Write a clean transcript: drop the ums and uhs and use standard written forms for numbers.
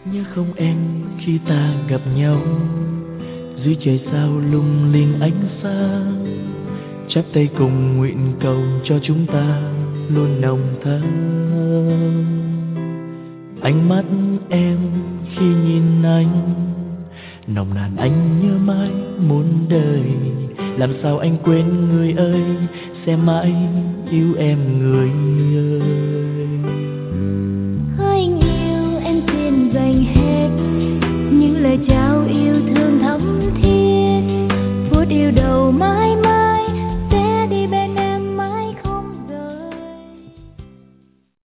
Nhớ không em khi ta gặp nhau dưới trời sao lung linh ánh sáng, chắp tay cùng nguyện cầu cho chúng ta luôn nồng thắm. Ánh mắt em khi nhìn anh nồng nàn, anh nhớ mãi muôn đời. Làm sao anh quên người ơi, sẽ mãi yêu em người ơi.